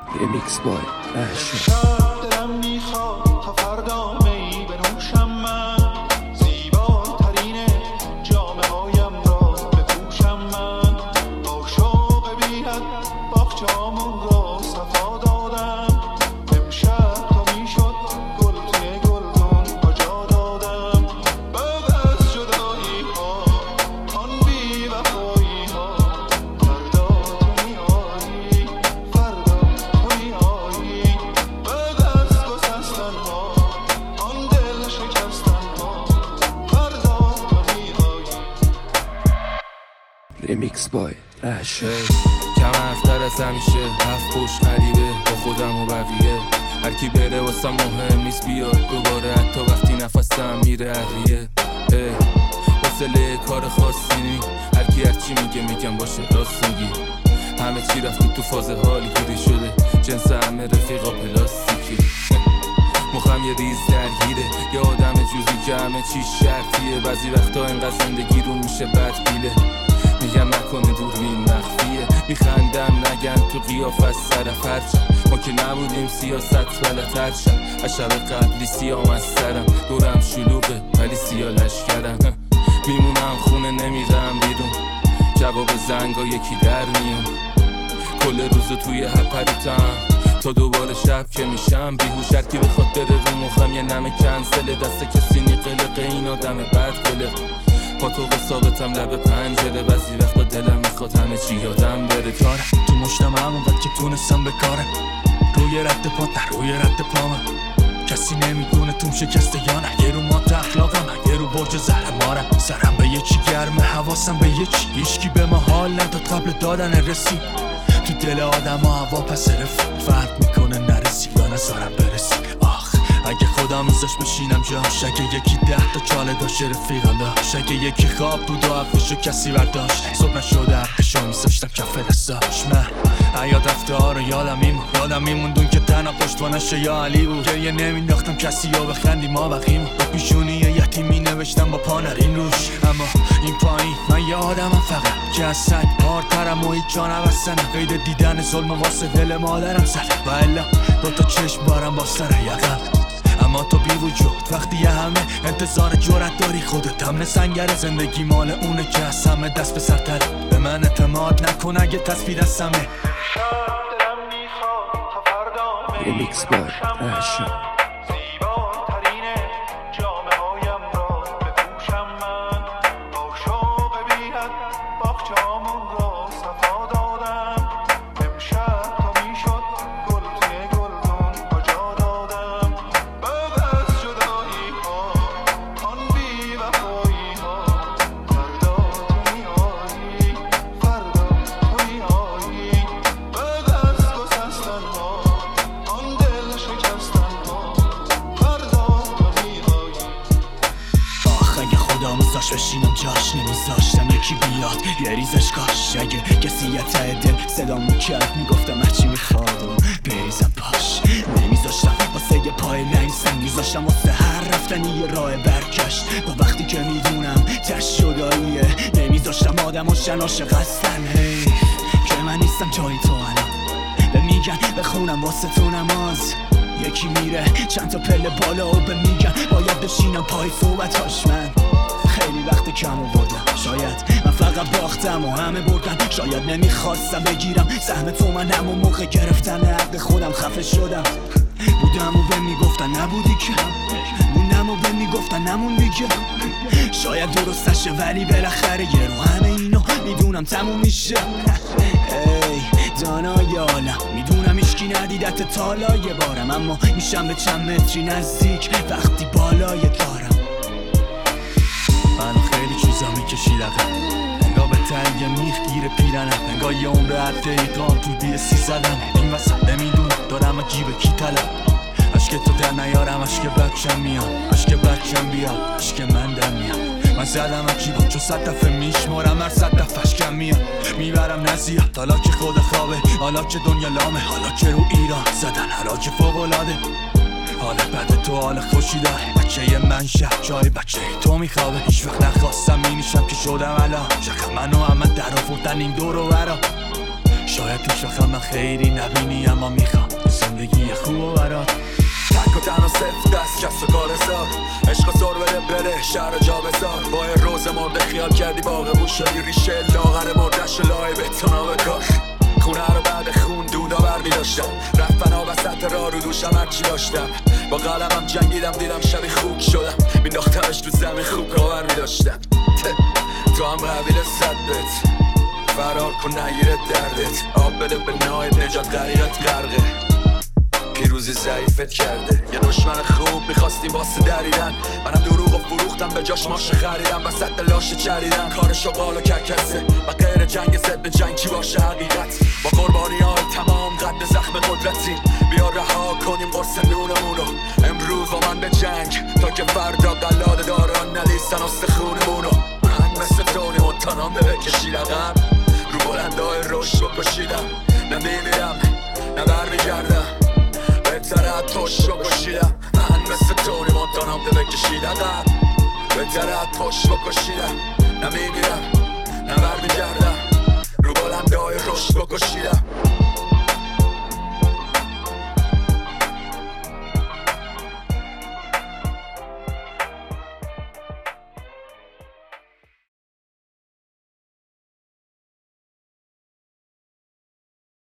ریمیکس بای امشب دلم میخواد تا فردا می بنوشم من، زیباترین جامه هایم را بپوشم من، با شوق بی‌حد باغچه‌مون را صفا دادم، امشب تا میشد گل توی گلدون کجا دادم، بعد از جدایی ها آن بی وفایی ها، فردا تو میایی، فردا تو میایی، بعد از گسستن ها آن دل شکستن ها، فردا تو میایی. ریمیکس بای رش کم حرفتر از همیشه، هفت پشت غریبه با خودم و بقیه، هر کی بره واسه مهم نیست بیاد دوباره، حتی وقتی نفسم میره عقلیه. حوصله کار خاصی نی، هر کی هر چی میگم باشه راست میگی، همه چی رفت تو فاز حالی کوری شده، جنس همه رفیقا پلاستیکی، مخم یه ریز درگیره، یه آدم جوزی که همه چی شرطیه، بعضی وقتا اینقدر زندگی رو میشه بد پیله، میگم نکنه دوربین مخفیه، میخندم نگن تو قیافت سر فرچم، ما که نبودیم سیاست بلتر شد، از شب قبلی سیام از سرم، دورم شلوغه ولی سیا لشکرم، میمونم خونه نمیرم بیرون، جواب زنگا یکی در میام، کل روزو توی هپریتم تا دوباره شب که میشم بیهوش، هر کی بخواد بره رو مخم یه نمه کنسله، دست کسی نی قلقه این آدم بد قلق، با تو ثابتم لب پنجره، بعضی وقتا دلم میخواد همه چی یادم بره، کارم تو مشتم همونقدر که تونستم بکارم، روی رد پا نه روی رد پامم، کسی نمیدونه توم شکسته یا نه، یه رو مات اخلاقم یه رو برج زهرمارم، سرم به یه چی گرمه حواسم به یه چی، هیچکی به ما حال نداد قبل دادن رسید، تو دل آدم ها هوا پس رفت، فرق میکنه نرسی یا نزارم برسی، اگه خودم میزاش بشینم جاش، اگه یکی 10 تا چاله داشت رفیقم داشت، اگه یکی خواب بود و عقلشو کسی برداشت، صبح نشده عقلشو میزاشتم کف دستاش، من یاد رفته ها رو یادم میموندون که تنها پشتوانش یا علی بود، گریه نمینداختم کسی یا بخندیم ما بقیم، با پیشونی یتیمی نوشتم با پا نرین روش، اما این پایین من یه آدمم فقط که از سنگ بارترم و هیچ جا نبستنم، قید دیدن ظلم واسه دل مادرم زده، و الا 2 تا چشم بارم با سر یقم، اما تو بی وجود وقتی یه همه انتظار جرأت داری، خودت هم سنگر زندگی مال اونه که از همه دست به سرتره، به من اعتماد نکن اگه تصویر از همه ریمیکس بای رش بشینم جاش، نمیذاشتم یکی بیاد یه ریزش کاش، اگه کسی یه ته دل صدا میکرد میگفتم هرچی میخواد و بریزم پاش، نمیذاشتم واسه یه پای نریسم، میذاشتم واسه هر رفتنی یه راه برگشت، با وقتی که میدونم تش شداییه، نمیذاشتم آدم و عاشق هستن، که من نیستم جای تو الان، به میگن بخونم واسه تو نماز، یکی میره چند تا پله بالا و به میگن باید بشینم پای صحبتاش، من خیلی وقت کم آوردم، شاید من فقط باختم و همه بردن، شاید نمیخواستم بگیرم سهم تو، من همون موقع گرفتن حق خودم خفه شدم، بودم و به میگفتن نبودی که، موندم و به میگفتن نموندی که، شاید درست نشه ولی بالاخره یه رو همه اینو میدونم تموم میشه، ای دانای عالم میدونم هیچکی ندیدت تا لایه بارم، اما میشم به چند متری نزدیک وقتی بالای دارم، منو خیلی چیزا میکشید عقب، انگاه به تنگ میخ گیر پیرنم، انگاه یه عمر هر دقیقام تو BSC زدم، این وسط نمیدونم دارم جیب کی طلب، عشق تو در نیارم، عشق بچم میاد، عشق بچم بیاد، عشق من در میاد، من زدم عجیبا چون 100 دفعه میشمارم، هر 100 دفعه اشکم میاد، میبرم نزیاد، حالا که خود خوابه، حالا که دنیا لامه، حالا که رو ایران زدن حالا که فوق‌العاده، حال بده تو حال خوشی داره، بچه من شب جای بچه تو میخوابه، هیچ وقت نخواستم مینیشم که شدم الان، شکم منو همه در آوردن این دور و برا، شاید تو شاخم من خیلی نبینی اما میخوام زندگی خوب برات تک و تنها صفت دست کس و کار زار عشق زور بره شهر جا بذار با یه روز مرده خیال کردی باغبون شدی ریشه لاغر مردش لای بتونا بکار خونه رو بعد خون دودا برمی داشتم رفتن وسط راه رو دوشم هرچی داشتم با قلمم جنگیدم دیدم شبی خوب شدم مینداختمش تو زمین خوب کاور می داشتم تو هم قبیل صدت فرار کن نگیرت دردت آب بده به نایب نجات غریقت غرقه پیروزی ضعیفت کرده یه دشمن خوب میخواستیم واسه دریدن منم دروغ و فروختم به جاش ماشه خریدم وسط لاشه چریدم کارشو قال و کرکسه و غیر جنگ ضد جنگ چی باشه حقیقت با قربانی های تمام قد زخم قدرتیم بیا رها کنیم قرص نونمونو امروز با من به جنگ تا که فردا قلاده داران نلیستن استخونمونو من مثل تونی مونتانام به بکشید عقب رو بلندای رشد بکشیدم نمیمیرم نه برمیگردم بهتره پشت رو کشیدم من مثل تونی مونتانام به بکشید عقب بهتره پشت رو کشیدم نمیمیرم نه برمیگردم رو بلندای رشد بکشیدم